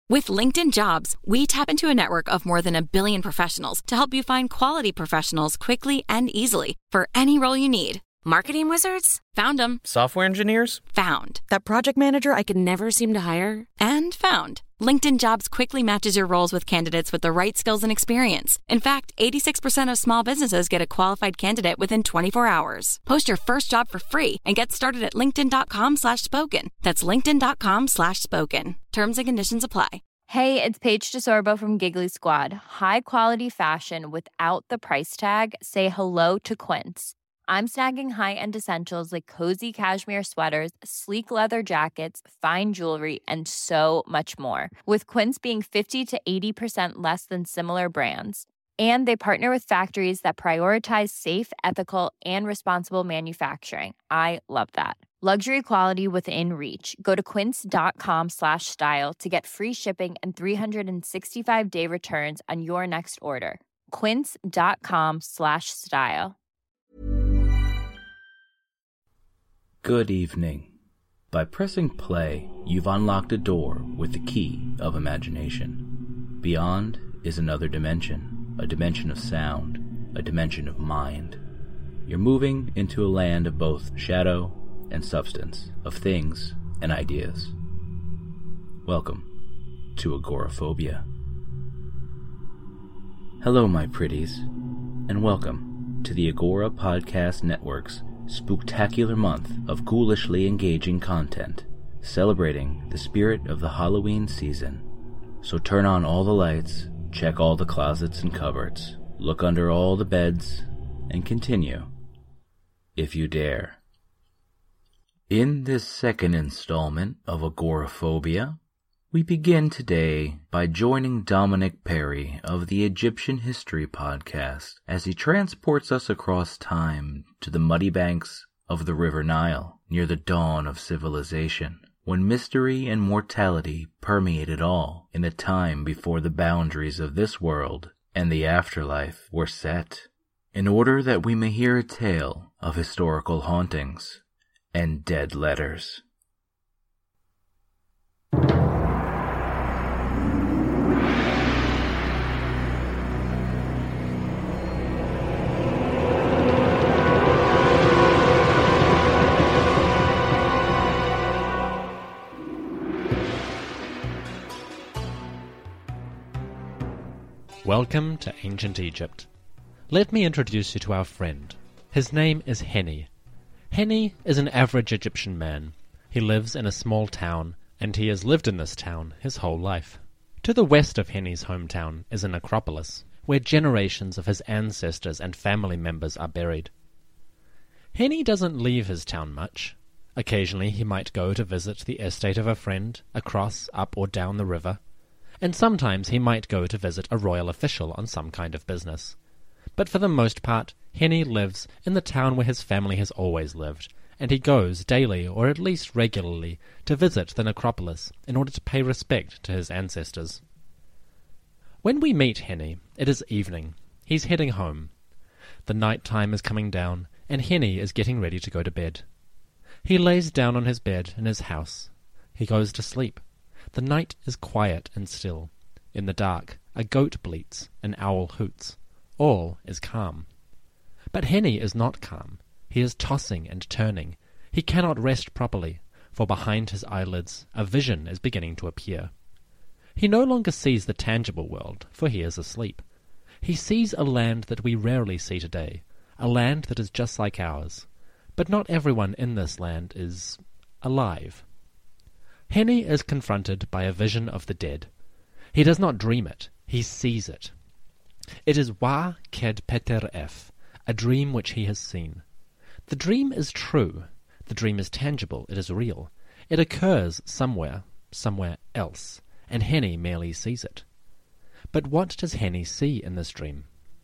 With LinkedIn Jobs, we tap into a network of more than 1 billion professionals to help you find quality professionals quickly and easily for any role you need. Marketing wizards? Found them. Software engineers? Found. That project manager I could never seem to hire? And found. LinkedIn Jobs quickly matches your roles with candidates with the right skills and experience. In fact, 86% of small businesses get a qualified candidate within 24 hours. Post your first job for free and get started at linkedin.com/spoken. That's linkedin.com/spoken. Terms and conditions apply. Hey, it's Paige DeSorbo from Giggly Squad. High quality fashion without the price tag. Say hello to Quince. I'm snagging high-end essentials like cozy cashmere sweaters, sleek leather jackets, fine jewelry, and so much more. With Quince being 50 to 80% less than similar brands. And they partner with factories that prioritize safe, ethical, and responsible manufacturing. I love that. Luxury quality within reach. Go to quince.com/style to get free shipping and 365-day returns on your next order. Quince.com/style. Good evening. By pressing play, you've unlocked a door with the key of imagination. Beyond is another dimension, a dimension of sound, a dimension of mind. You're moving into a land of both shadow and substance, of things and ideas. Welcome to Agoraphobia. Hello, my pretties, and welcome to the Agora Podcast Network's spooktacular month of ghoulishly engaging content, celebrating the spirit of the Halloween season. So turn on all the lights, check all the closets and cupboards, look under all the beds, and continue, if you dare. In this second installment of Agoraphobia, we begin today by joining Dominic Perry of the Egyptian History Podcast as he transports us across time to the muddy banks of the River Nile near the dawn of civilization, when mystery and mortality permeated all in a time before the boundaries of this world and the afterlife were set, in order that we may hear a tale of historical hauntings and dead letters. Welcome to Ancient Egypt. Let me introduce you to our friend. His name is Henny. Henny is an average Egyptian man. He lives in a small town, and he has lived in this town his whole life. To the west of Henny's hometown is an necropolis, where generations of his ancestors and family members are buried. Henny doesn't leave his town much. Occasionally he might go to visit the estate of a friend, across, up or down the river, and sometimes he might go to visit a royal official on some kind of business. But for the most part, Henny lives in the town where his family has always lived, and he goes daily, or at least regularly, to visit the necropolis in order to pay respect to his ancestors. When we meet Henny, it is evening. He's heading home. The night time is coming down, and Henny is getting ready to go to bed. He lays down on his bed in his house. He goes to sleep. The night is quiet and still. In the dark, a goat bleats, an owl hoots. All is calm. But Henny is not calm. He is tossing and turning. He cannot rest properly, for behind his eyelids a vision is beginning to appear. He no longer sees the tangible world, for he is asleep. He sees a land that we rarely see today, a land that is just like ours. But not everyone in this land is alive. Henny is confronted by a vision of the dead. He does not dream it, he sees it. It is Wa Ked Peter F, a dream which he has seen. The dream is true. The dream is tangible, it is real. It occurs somewhere else, and Henny merely sees it. But what does Henny see in this dream?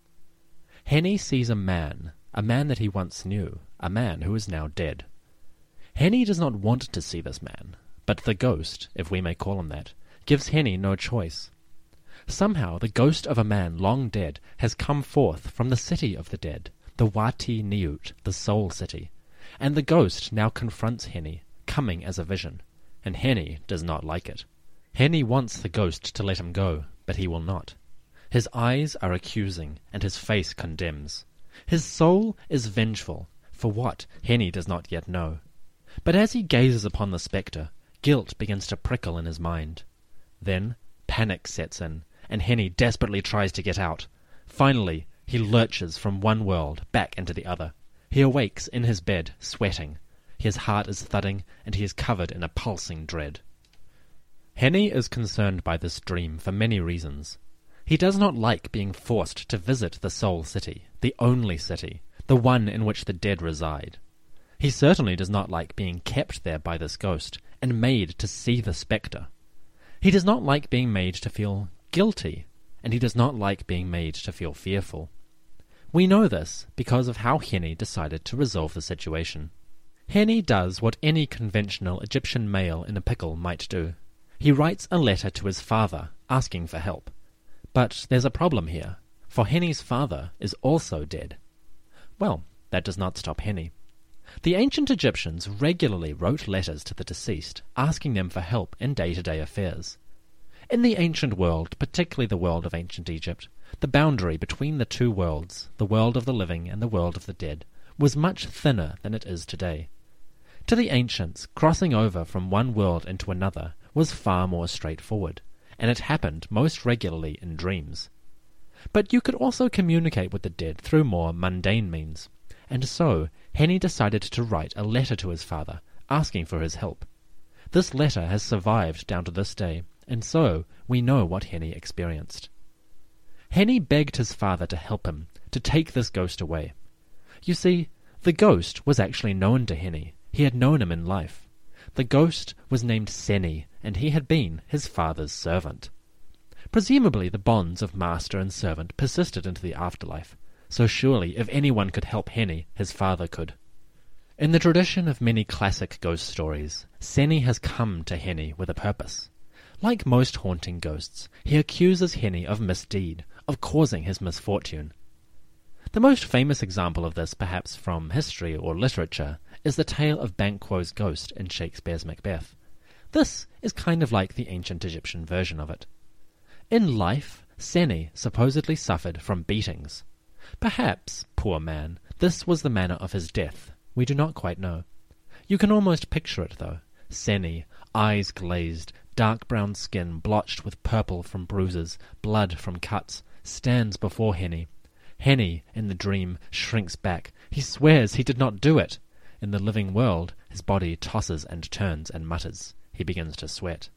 Henny sees a man that he once knew, a man who is now dead. Henny does not want to see this man, but the ghost, if we may call him that, gives Henny no choice. Somehow the ghost of a man long dead has come forth from the city of the dead, the Wati Niut, the soul city, and the ghost now confronts Henny, coming as a vision, and Henny does not like it. Heni wants the ghost to let him go, but he will not. His eyes are accusing, and his face condemns. His soul is vengeful, for what Heni does not yet know. But as he gazes upon the spectre, guilt begins to prickle in his mind. Then panic sets in, and Heni desperately tries to get out. Finally, he lurches from one world back into the other. He awakes in his bed, sweating. His heart is thudding, and he is covered in a pulsing dread. Heni is concerned by this dream for many reasons. He does not like being forced to visit the Soul City, the only city, the one in which the dead reside. He certainly does not like being kept there by this ghost and made to see the spectre. He does not like being made to feel guilty, and he does not like being made to feel fearful. We know this because of how Heni decided to resolve the situation. Heni does what any conventional Egyptian male in a pickle might do. He writes a letter to his father, asking for help. But there's a problem here, for Heni's father is also dead. Well, that does not stop Heni. The ancient Egyptians regularly wrote letters to the deceased, asking them for help in day-to-day affairs. In the ancient world, particularly the world of ancient Egypt, the boundary between the two worlds, the world of the living and the world of the dead, was much thinner than it is today. To the ancients, crossing over from one world into another was far more straightforward, and it happened most regularly in dreams. But you could also communicate with the dead through more mundane means, and so Heni decided to write a letter to his father, asking for his help. This letter has survived down to this day, and so we know what Heni experienced. Heni begged his father to help him, to take this ghost away. You see, the ghost was actually known to Heni. He had known him in life. The ghost was named Seni, and he had been his father's servant. Presumably the bonds of master and servant persisted into the afterlife, so surely if anyone could help Heni, his father could. In the tradition of many classic ghost stories, Seni has come to Heni with a purpose. Like most haunting ghosts, he accuses Heni of misdeed, of causing his misfortune. The most famous example of this, perhaps from history or literature, is the tale of Banquo's ghost in Shakespeare's Macbeth. This is kind of like the ancient Egyptian version of it. In life, Seni supposedly suffered from beatings. Perhaps, poor man, this was the manner of his death. We do not quite know. You can almost picture it, though. Seni, eyes glazed, dark brown skin blotched with purple from bruises, blood from cuts, stands before Heni. Heni, in the dream, shrinks back. He swears he did not do it. In the living world, his body tosses and turns and mutters. He begins to sweat.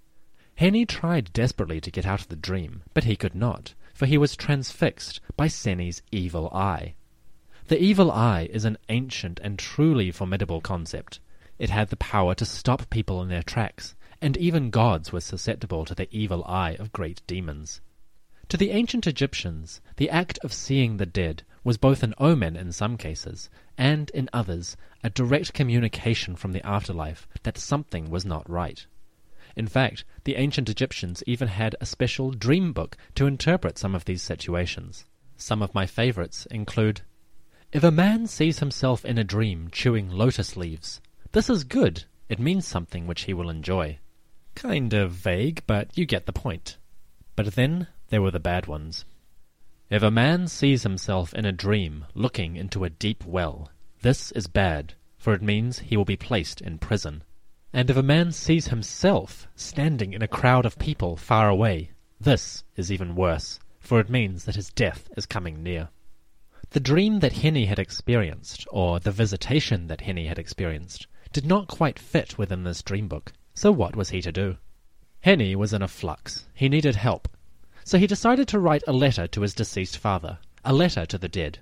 Heni tried desperately to get out of the dream, but he could not, for he was transfixed by Seni's evil eye. The evil eye is an ancient and truly formidable concept. It had the power to stop people in their tracks, and even gods were susceptible to the evil eye of great demons. To the ancient Egyptians, the act of seeing the dead was both an omen in some cases, and in others, a direct communication from the afterlife that something was not right. In fact, the ancient Egyptians even had a special dream book to interpret some of these situations. Some of my favorites include, "If a man sees himself in a dream chewing lotus leaves, this is good. It means something which he will enjoy." Kind of vague, but you get the point. But then there were the bad ones. "If a man sees himself in a dream looking into a deep well, this is bad, for it means he will be placed in prison. And if a man sees himself standing in a crowd of people far away, this is even worse, for it means that his death is coming near." The dream that Heni had experienced, or the visitation that Heni had experienced, did not quite fit within this dream book. So what was he to do? Heni was in a flux. He needed help. So he decided to write a letter to his deceased father, a letter to the dead.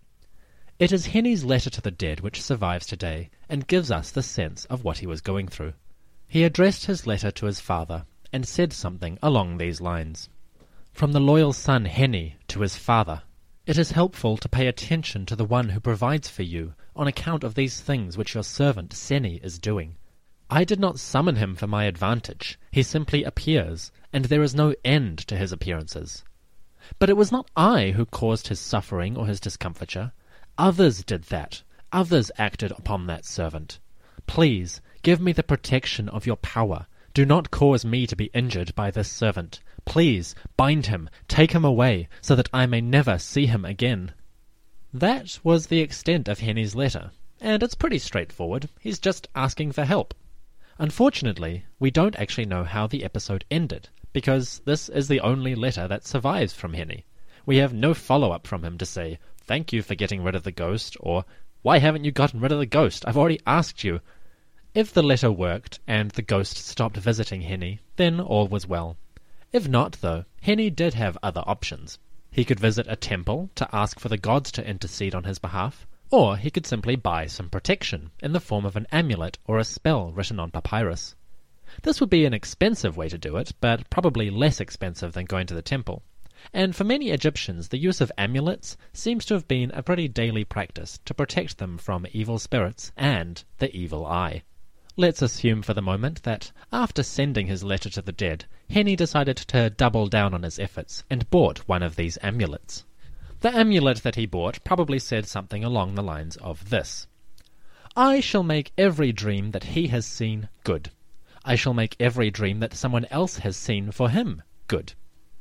It is Heni's letter to the dead which survives today and gives us the sense of what he was going through. He addressed his letter to his father and said something along these lines. "From the loyal son Heni to his father, it is helpful to pay attention to the one who provides for you on account of these things which your servant Seni is doing. I did not summon him for my advantage. He simply appears, and there is no end to his appearances. But it was not I who caused his suffering or his discomfiture. Others did that. Others acted upon that servant. Please, give me the protection of your power. "Do not cause me to be injured by this servant. Please bind him, take him away, so that I may never see him again." That was the extent of Henny's letter, and it's pretty straightforward. He's just asking for help. Unfortunately, we don't actually know how the episode ended, because this is the only letter that survives from Henny. We have no follow-up from him to say, "Thank you for getting rid of the ghost," or "Why haven't you gotten rid of the ghost? I've already asked you." If the letter worked and the ghost stopped visiting Henny, then all was well. If not, though, Henny did have other options. He could visit a temple to ask for the gods to intercede on his behalf, or he could simply buy some protection in the form of an amulet or a spell written on papyrus. This would be an expensive way to do it, but probably less expensive than going to the temple. And for many Egyptians, the use of amulets seems to have been a pretty daily practice to protect them from evil spirits and the evil eye. Let's assume for the moment that, after sending his letter to the dead, Henny decided to double down on his efforts and bought one of these amulets. The amulet that he bought probably said something along the lines of this: "I shall make every dream that he has seen good. I shall make every dream that someone else has seen for him good."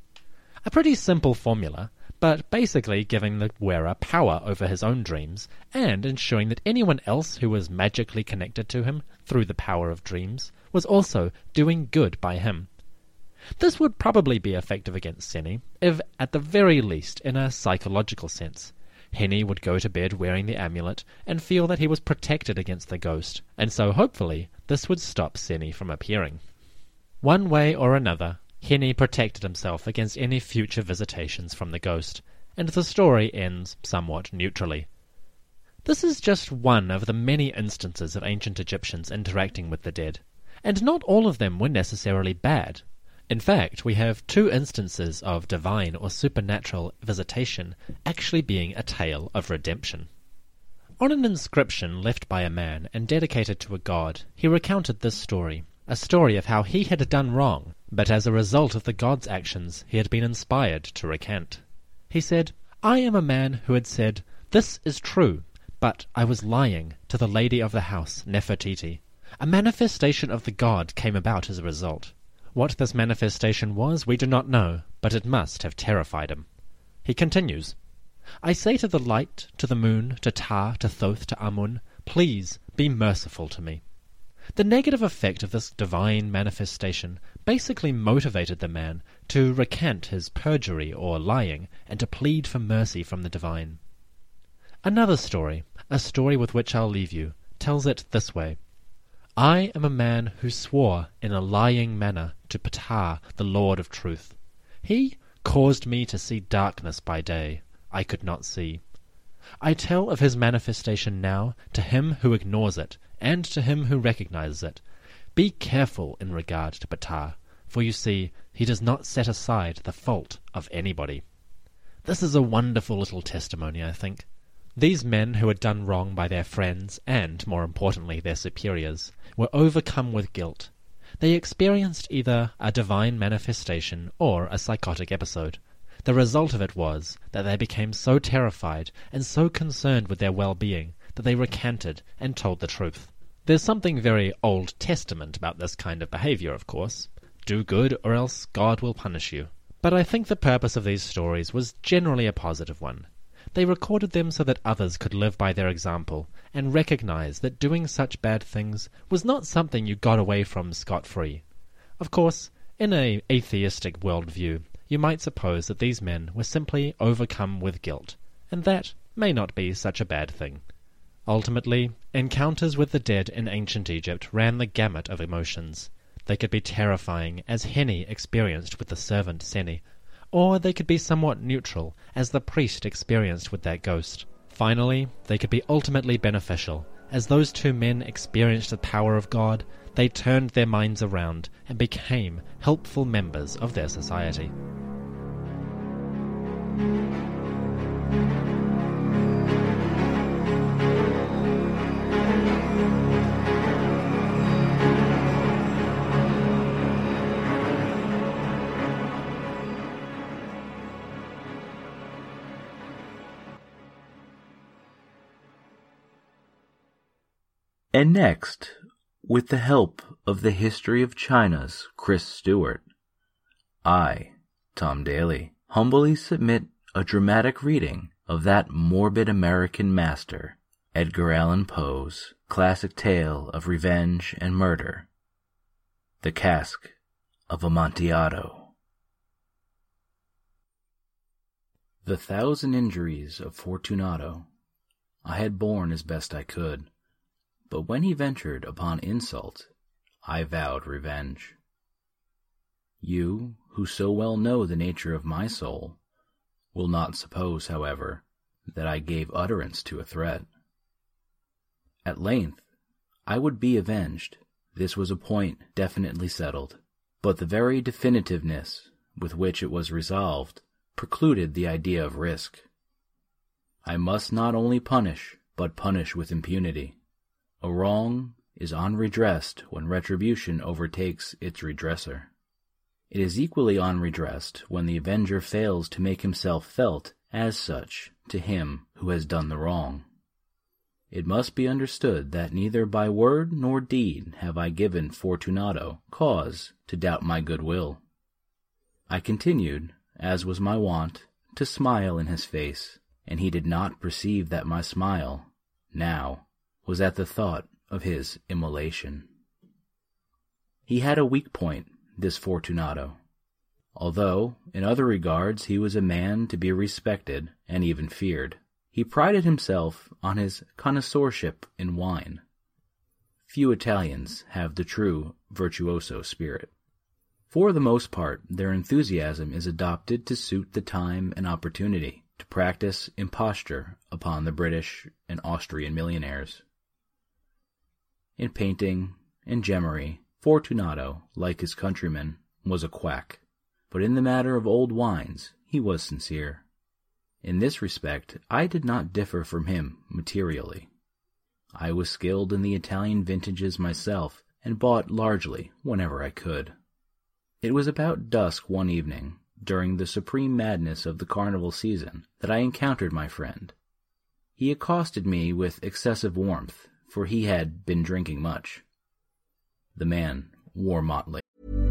A pretty simple formula, but basically giving the wearer power over his own dreams and ensuring that anyone else who was magically connected to him through the power of dreams was also doing good by him. This would probably be effective against Henny, if at the very least in a psychological sense. Henny would go to bed wearing the amulet and feel that he was protected against the ghost, and so hopefully this would stop Henny from appearing. One way or another, Henny protected himself against any future visitations from the ghost, and the story ends somewhat neutrally. This is just one of the many instances of ancient Egyptians interacting with the dead, and not all of them were necessarily bad. In fact, we have 2 instances of divine or supernatural visitation actually being a tale of redemption. On an inscription left by a man and dedicated to a god, he recounted this story, a story of how he had done wrong, but as a result of the god's actions he had been inspired to recant. He said, "I am a man who had said, 'This is true,' but I was lying to the lady of the house, Nefertiti. A manifestation of the god came about as a result. What this manifestation was we do not know, but it must have terrified him." He continues, "I say to the light, to the moon, to Ta, to Thoth, to Amun, please be merciful to me." The negative effect of this divine manifestation basically motivated the man to recant his perjury or lying and to plead for mercy from the divine. Another story, a story with which I'll leave you, tells it this way. "I am a man who swore in a lying manner to Ptah, the Lord of Truth. He caused me to see darkness by day. I could not see. I tell of his manifestation now to him who ignores it, and to him who recognizes it. Be careful in regard to Ptah, for you see, he does not set aside the fault of anybody." This is a wonderful little testimony, I think. These men who had done wrong by their friends, and, more importantly, their superiors, were overcome with guilt. They experienced either a divine manifestation or a psychotic episode. The result of it was that they became so terrified and so concerned with their well-being that they recanted and told the truth. There's something very Old Testament about this kind of behavior, of course. Do good or else God will punish you. But I think the purpose of these stories was generally a positive one. They recorded them so that others could live by their example and recognize that doing such bad things was not something you got away from scot-free. Of course, in an atheistic worldview, you might suppose that these men were simply overcome with guilt, and that may not be such a bad thing. Ultimately, encounters with the dead in ancient Egypt ran the gamut of emotions. They could be terrifying, as Henny experienced with the servant Seni, or they could be somewhat neutral, as the priest experienced with that ghost. Finally, they could be ultimately beneficial. As those 2 men experienced the power of God, they turned their minds around and became helpful members of their society. And next, with the help of the History of China's Chris Stewart, I, Tom Daly, humbly submit a dramatic reading of that morbid American master, Edgar Allan Poe's classic tale of revenge and murder, The Cask of Amontillado. The 1,000 injuries of Fortunato I had borne as best I could, but when he ventured upon insult, I vowed revenge. You, who so well know the nature of my soul, will not suppose, however, that I gave utterance to a threat. At length, I would be avenged. This was a point definitely settled, but the very definitiveness with which it was resolved precluded the idea of risk. I must not only punish, but punish with impunity. A wrong is unredressed when retribution overtakes its redresser. It is equally unredressed when the avenger fails to make himself felt as such to him who has done the wrong. It must be understood that neither by word nor deed have I given Fortunato cause to doubt my goodwill. I continued, as was my wont, to smile in his face, and he did not perceive that my smile, now, was at the thought of his immolation. He had a weak point, this Fortunato. Although, in other regards, he was a man to be respected and even feared, he prided himself on his connoisseurship in wine. Few Italians have the true virtuoso spirit. For the most part, their enthusiasm is adopted to suit the time and opportunity, to practice imposture upon the British and Austrian millionaires. In painting and gemmery, Fortunato, like his countrymen, was a quack, but in the matter of old wines he was sincere. In this respect I did not differ from him materially. I was skilled in the Italian vintages myself, and bought largely whenever I could. It was about dusk one evening, during the supreme madness of the carnival season, that I encountered my friend. He accosted me with excessive warmth, for he had been drinking much. The man wore motley.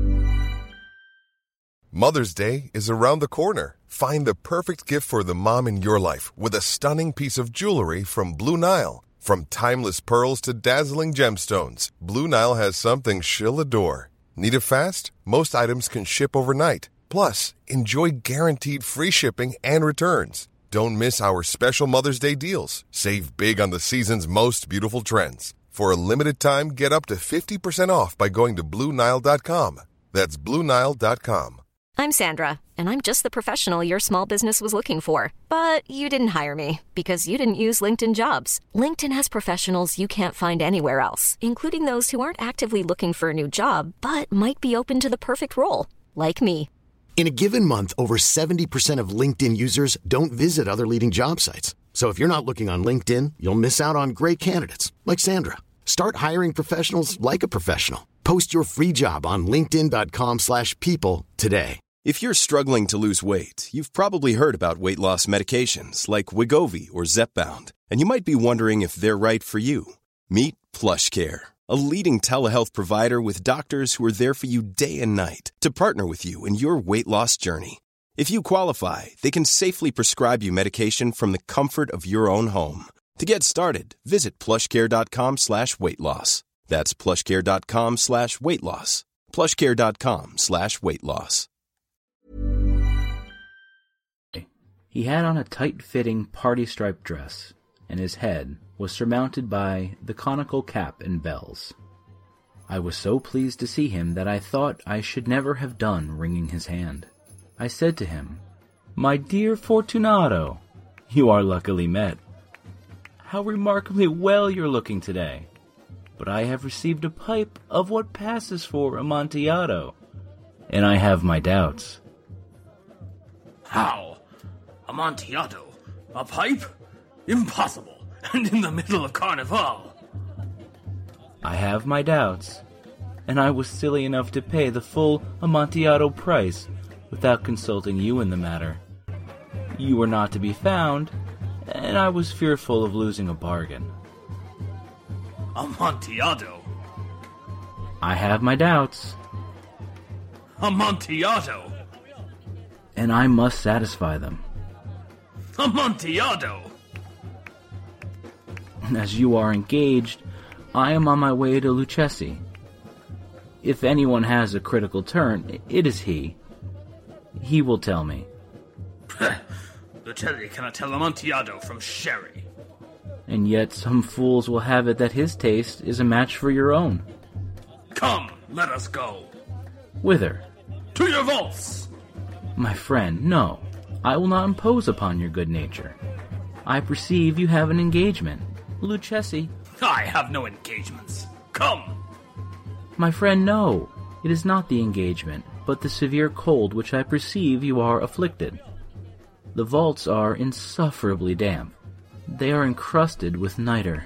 Mother's Day is around the corner. Find the perfect gift for the mom in your life with a stunning piece of jewelry from Blue Nile. From timeless pearls to dazzling gemstones, Blue Nile has something she'll adore. Need it fast? Most items can ship overnight. Plus, enjoy guaranteed free shipping and returns. Don't miss our special Mother's Day deals. Save big on the season's most beautiful trends. For a limited time, get up to 50% off by going to BlueNile.com. That's BlueNile.com. I'm Sandra, and I'm just the professional your small business was looking for. But you didn't hire me because you didn't use LinkedIn Jobs. LinkedIn has professionals you can't find anywhere else, including those who aren't actively looking for a new job, but might be open to the perfect role, like me. In a given month, over 70% of LinkedIn users don't visit other leading job sites. So if you're not looking on LinkedIn, you'll miss out on great candidates like Sandra. Start hiring professionals like a professional. Post your free job on linkedin.com/people today. If you're struggling to lose weight, you've probably heard about weight loss medications like Wegovy or Zepbound, and you might be wondering if they're right for you. Meet PlushCare, a leading telehealth provider with doctors who are there for you day and night to partner with you in your weight loss journey. If you qualify, they can safely prescribe you medication from the comfort of your own home. To get started, visit plushcare.com/weightloss. That's plushcare.com/weightloss. plushcare.com/weightloss. He had on a tight-fitting party-striped dress, and his head was surmounted by the conical cap and bells. I was so pleased to see him that I thought I should never have done wringing his hand. I said to him, "My dear Fortunato, you are luckily met. How remarkably well you're looking today. But I have received a pipe of what passes for Amontillado, and I have my doubts." "How? Amontillado? A pipe? Impossible! And in the middle of Carnival!" "I have my doubts, and I was silly enough to pay the full Amontillado price without consulting you in the matter. You were not to be found, and I was fearful of losing a bargain." "Amontillado? I have my doubts. Amontillado! And I must satisfy them. Amontillado! As you are engaged, I am on my way to Lucchesi. If anyone has a critical turn, it is he. He will tell me. Lucchesi cannot tell Amontillado from sherry. And yet some fools will have it that his taste is a match for your own. Come, let us go. Whither? To your vaults! My friend, no. I will not impose upon your good nature. I perceive you have an engagement. Lucchesi. I have no engagements. Come! My friend, no. It is not the engagement, but the severe cold which I perceive you are afflicted. The vaults are insufferably damp. They are encrusted with nitre.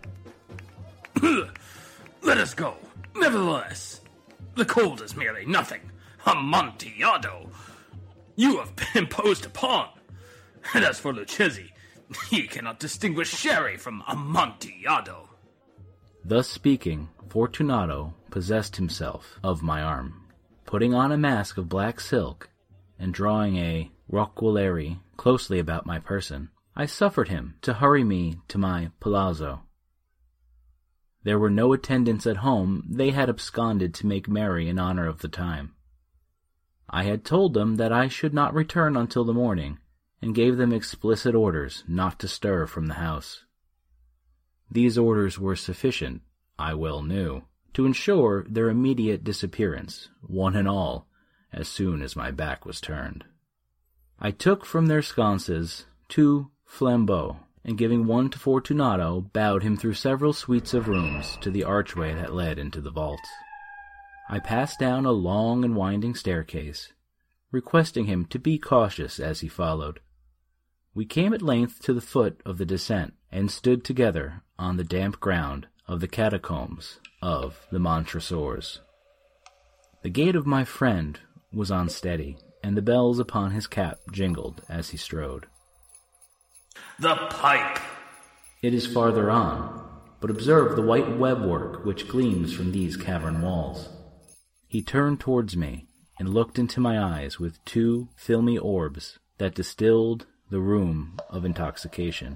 Let us go. Nevertheless, the cold is merely nothing. Amontillado! You have been imposed upon. And as for Lucchesi, he cannot distinguish sherry from Amontillado. Thus speaking, Fortunato possessed himself of my arm, putting on a mask of black silk, and drawing a roquelaire closely about my person, I suffered him to hurry me to my palazzo. There were no attendants at home. They had absconded to make merry in honor of the time. I had told them that I should not return until the morning, and gave them explicit orders not to stir from the house. These orders were sufficient, I well knew, to ensure their immediate disappearance, one and all, as soon as my back was turned. I took from their sconces 2 flambeaux, and giving one to Fortunato, bowed him through several suites of rooms to the archway that led into the vaults. I passed down a long and winding staircase, requesting him to be cautious as he followed. We came at length to the foot of the descent, and stood together on the damp ground of the catacombs of the Montresors. The gait of my friend was unsteady, and the bells upon his cap jingled as he strode. The pipe! It is farther on, but observe the white webwork which gleams from these cavern walls. He turned towards me, and looked into my eyes with 2 filmy orbs that distilled the rheum of intoxication.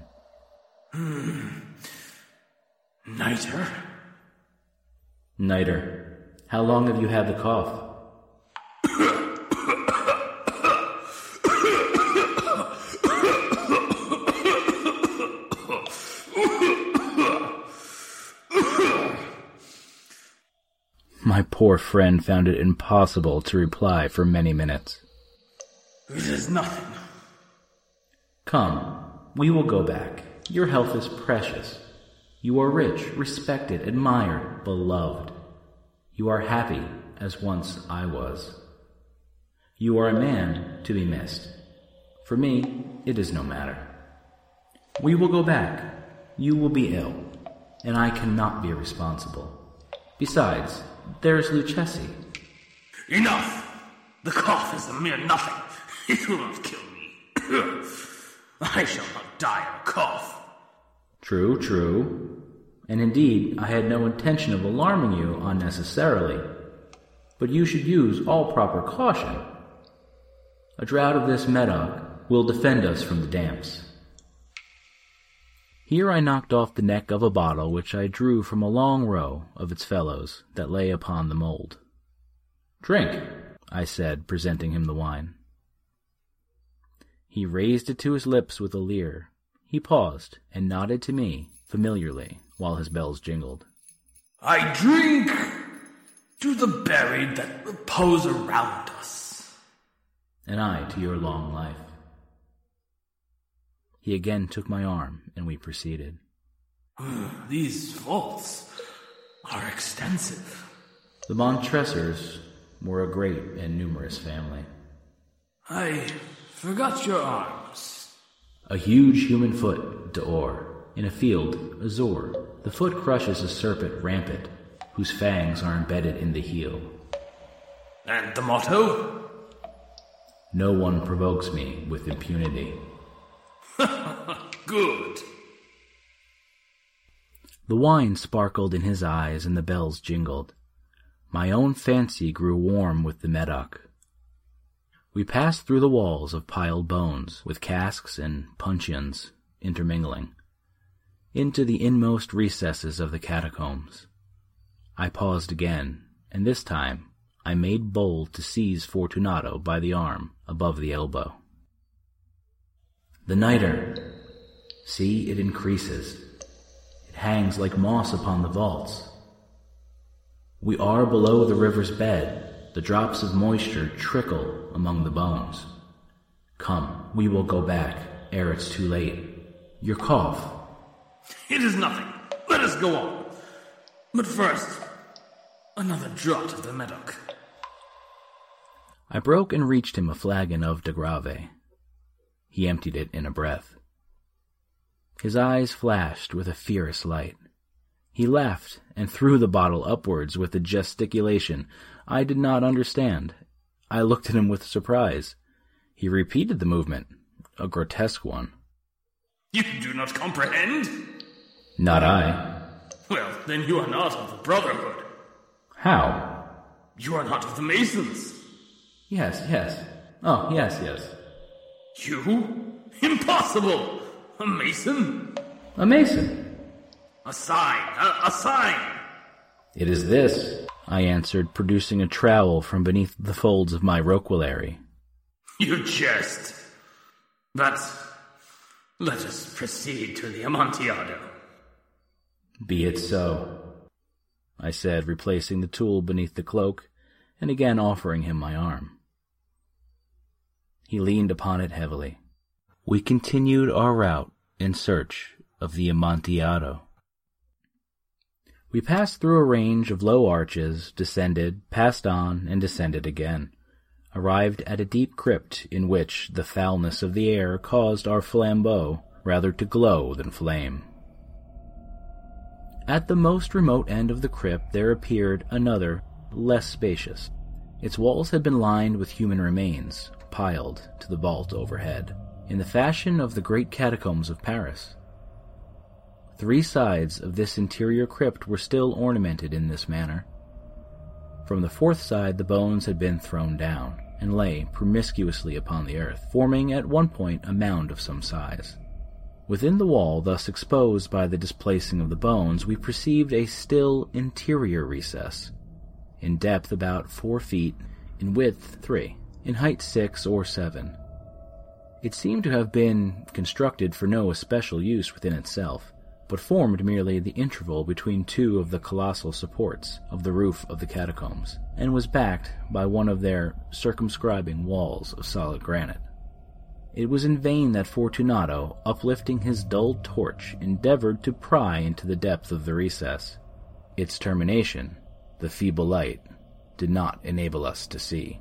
Nitre? Nitre. How long have you had the cough? My poor friend found it impossible to reply for many minutes. It is nothing. Come, we will go back. Your health is precious. You are rich, respected, admired, beloved. You are happy, as once I was. You are a man to be missed. For me, it is no matter. We will go back. You will be ill, and I cannot be responsible. Besides, there is Lucchesi. Enough! The cough is a mere nothing. It will not kill me. I shall not die of a cough. True, true. And indeed, I had no intention of alarming you unnecessarily. But you should use all proper caution. A draught of this Medoc will defend us from the damps. Here I knocked off the neck of a bottle which I drew from a long row of its fellows that lay upon the mould. Drink, I said, presenting him the wine. He raised it to his lips with a leer. He paused and nodded to me familiarly while his bells jingled. I drink to the buried that repose around us. And I to your long life. He again took my arm, and we proceeded. These vaults are extensive. The Montresors were a great and numerous family. I forgot your arms. A huge human foot, d'or, in a field, azure. The foot crushes a serpent rampant, whose fangs are embedded in the heel. And the motto? No one provokes me with impunity. Good. The wine sparkled in his eyes and the bells jingled. My own fancy grew warm with the Medoc. We passed through the walls of piled bones, with casks and puncheons intermingling, into the inmost recesses of the catacombs. I paused again, and this time I made bold to seize Fortunato by the arm above the elbow. The niter! See, it increases. It hangs like moss upon the vaults. We are below the river's bed. The drops of moisture trickle among the bones. Come, we will go back, ere it's too late. Your cough. It is nothing. Let us go on. But first, another draught of the Medoc. I broke and reached him a flagon of de Grave. He emptied it in a breath. His eyes flashed with a fierce light. He laughed and threw the bottle upwards with a gesticulation I did not understand. I looked at him with surprise. He repeated the movement, a grotesque one. You do not comprehend? Not I. Well, then you are not of the Brotherhood. How? You are not of the Masons. Yes. Oh, yes. You? Impossible! A Mason? A Mason. A sign! A sign! It is this, I answered, producing a trowel from beneath the folds of my roquelaire. You jest. But let us proceed to the Amontillado. Be it so, I said, replacing the tool beneath the cloak, and again offering him my arm. He leaned upon it heavily. We continued our route in search of the Amontillado. We passed through a range of low arches, descended, passed on, and descended again, arrived at a deep crypt in which the foulness of the air caused our flambeaux rather to glow than flame. At the most remote end of the crypt there appeared another, less spacious. Its walls had been lined with human remains, piled to the vault overhead, in the fashion of the great catacombs of Paris. 3 sides of this interior crypt were still ornamented in this manner. From the 4th side the bones had been thrown down, and lay promiscuously upon the earth, forming at one point a mound of some size. Within the wall, thus exposed by the displacing of the bones, we perceived a still interior recess, in depth about 4 feet, in width 3, in height 6 or 7. It seemed to have been constructed for no especial use within itself, but formed merely the interval between 2 of the colossal supports of the roof of the catacombs, and was backed by one of their circumscribing walls of solid granite. It was in vain that Fortunato, uplifting his dull torch, endeavored to pry into the depth of the recess. Its termination, the feeble light, did not enable us to see.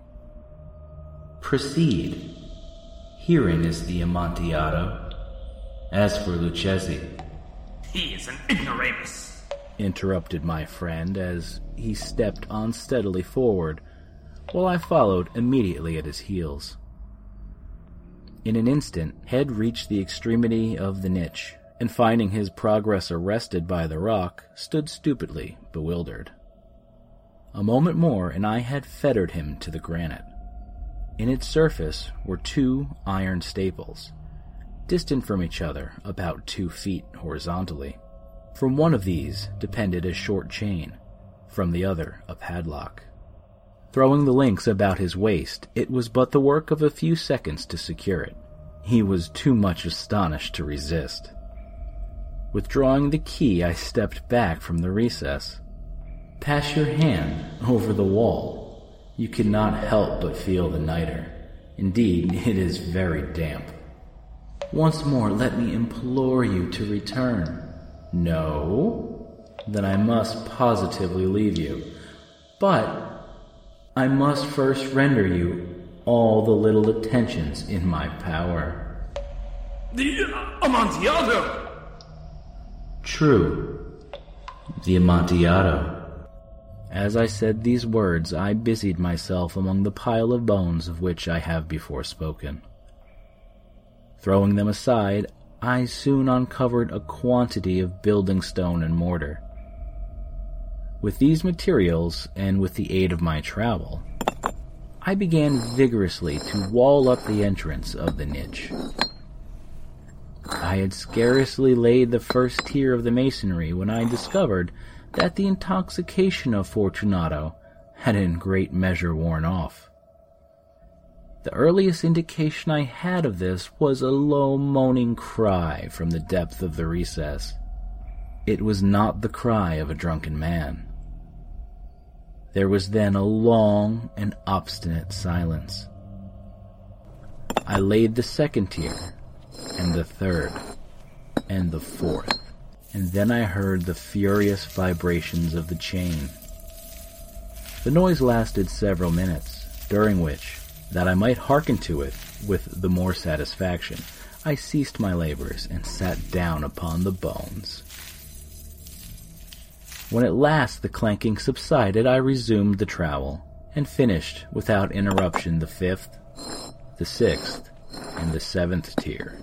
Proceed. Herein is the Amontillado. As for Lucchesi... He is an ignoramus, interrupted my friend as he stepped unsteadily forward, while I followed immediately at his heels. In an instant, Head reached the extremity of the niche, and finding his progress arrested by the rock, stood stupidly bewildered. A moment more, and I had fettered him to the granite. In its surface were 2 iron staples, distant from each other about 2 feet horizontally. From one of these depended a short chain, from the other a padlock. Throwing the links about his waist, it was but the work of a few seconds to secure it. He was too much astonished to resist. Withdrawing the key, I stepped back from the recess. Pass your hand over the wall. You cannot help but feel the niter. Indeed, it is very damp. Once more, let me implore you to return. No? Then I must positively leave you. But I must first render you all the little attentions in my power. The Amontillado! True. The Amontillado. As I said these words, I busied myself among the pile of bones of which I have before spoken. Throwing them aside, I soon uncovered a quantity of building stone and mortar. With these materials, and with the aid of my trowel, I began vigorously to wall up the entrance of the niche. I had scarcely laid the first tier of the masonry when I discovered that the intoxication of Fortunato had in great measure worn off. The earliest indication I had of this was a low moaning cry from the depth of the recess. It was not the cry of a drunken man. There was then a long and obstinate silence. I laid the second tier, and the third, and the fourth, and then I heard the furious vibrations of the chain. The noise lasted several minutes, during which, that I might hearken to it with the more satisfaction, I ceased my labors and sat down upon the bones. When at last the clanking subsided, I resumed the trowel, and finished without interruption the fifth, the sixth, and the seventh tier.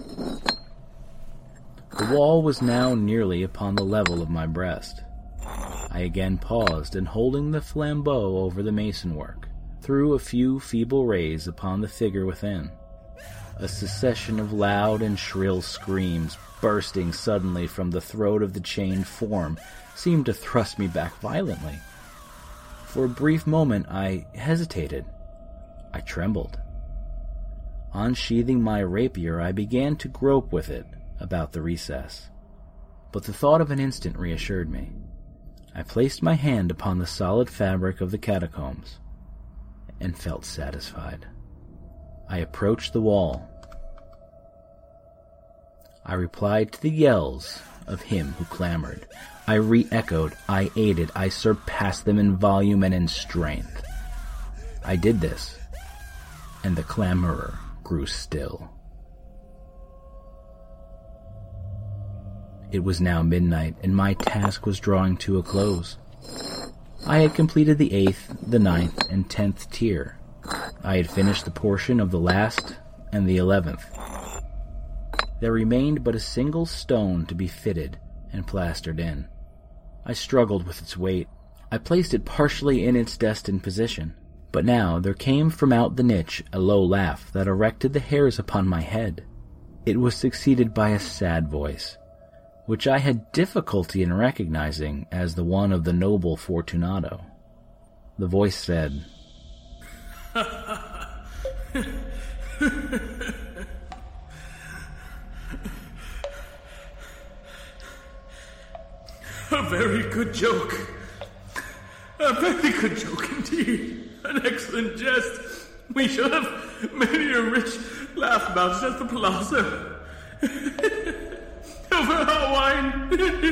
The wall was now nearly upon the level of my breast. I again paused, and holding the flambeau over the masonwork, threw a few feeble rays upon the figure within. A succession of loud and shrill screams, bursting suddenly from the throat of the chained form, seemed to thrust me back violently. For a brief moment I hesitated. I trembled. Unsheathing my rapier, I began to grope with it about the recess. But the thought of an instant reassured me. I placed my hand upon the solid fabric of the catacombs, and felt satisfied. I approached the wall. I replied to the yells of him who clamored. I re-echoed, I aided, I surpassed them in volume and in strength. I did this, and the clamorer grew still. It was now midnight, and my task was drawing to a close. I had completed the 8th, the 9th, and 10th tier. I had finished the portion of the last and the 11th. There remained but a single stone to be fitted and plastered in. I struggled with its weight. I placed it partially in its destined position. But now there came from out the niche a low laugh that erected the hairs upon my head. It was succeeded by a sad voice, which I had difficulty in recognizing as the one of the noble Fortunato. The voice said, A very good joke. A very good joke indeed. An excellent jest. We shall have many a rich laugh about it at the Palazzo. Over our wine.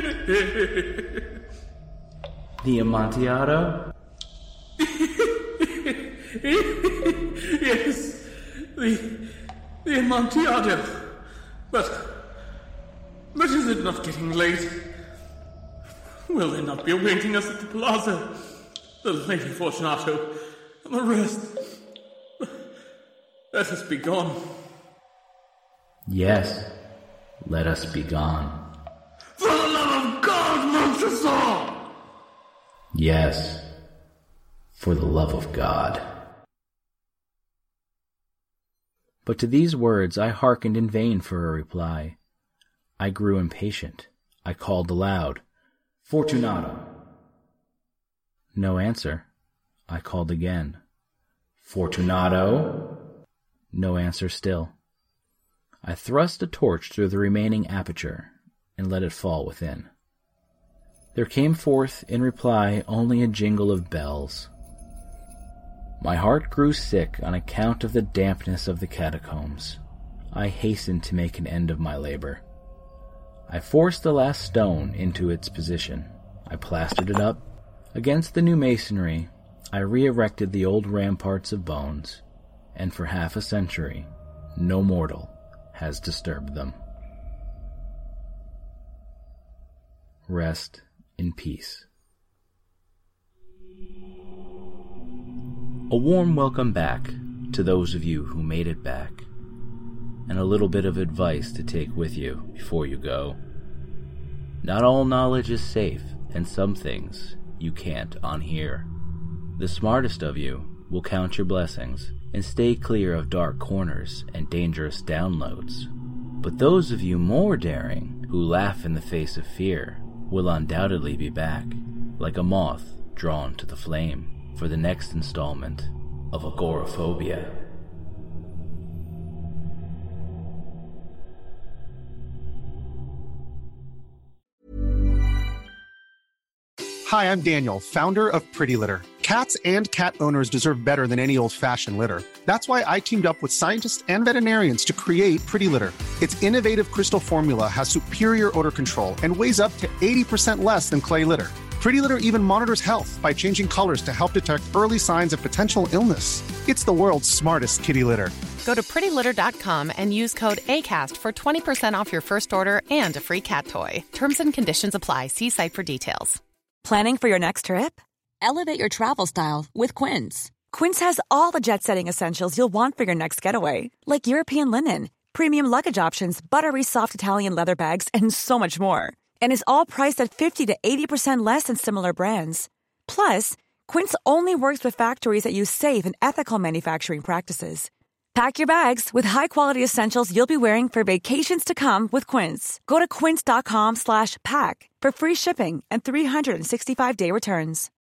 The Amontillado? Yes, the Amontillado. But is it not getting late? Will they not be awaiting us at the Palazzo? The Lady Fortunato and the rest. Let us be gone. Yes, let us be gone. For the love of God, Montresor! Yes, for the love of God. But to these words I hearkened in vain for a reply. I grew impatient. I called aloud, Fortunato. No answer. I called again, Fortunato. No answer still. I thrust a torch through the remaining aperture and let it fall within. There came forth in reply only a jingle of bells. My heart grew sick on account of the dampness of the catacombs. I hastened to make an end of my labor. I forced the last stone into its position. I plastered it up. Against the new masonry, I re-erected the old ramparts of bones, and for half a century, no mortal has disturbed them. Rest in peace. A warm welcome back to those of you who made it back, and a little bit of advice to take with you before you go. Not all knowledge is safe, and some things you can't on here. The smartest of you will count your blessings and stay clear of dark corners and dangerous downloads. But those of you more daring, who laugh in the face of fear, will undoubtedly be back, like a moth drawn to the flame, for the next installment of Agoraphobia. Hi, I'm Daniel, founder of Pretty Litter. Cats and cat owners deserve better than any old-fashioned litter. That's why I teamed up with scientists and veterinarians to create Pretty Litter. Its innovative crystal formula has superior odor control and weighs up to 80% less than clay litter. Pretty Litter even monitors health by changing colors to help detect early signs of potential illness. It's the world's smartest kitty litter. Go to prettylitter.com and use code ACAST for 20% off your first order and a free cat toy. Terms and conditions apply. See site for details. Planning for your next trip? Elevate your travel style with Quince. Quince has all the jet-setting essentials you'll want for your next getaway, like European linen, premium luggage options, buttery soft Italian leather bags, and so much more. And is all priced at 50 to 80% less than similar brands. Plus, Quince only works with factories that use safe and ethical manufacturing practices. Pack your bags with high-quality essentials you'll be wearing for vacations to come with Quince. Go to quince.com/pack for free shipping and 365-day returns.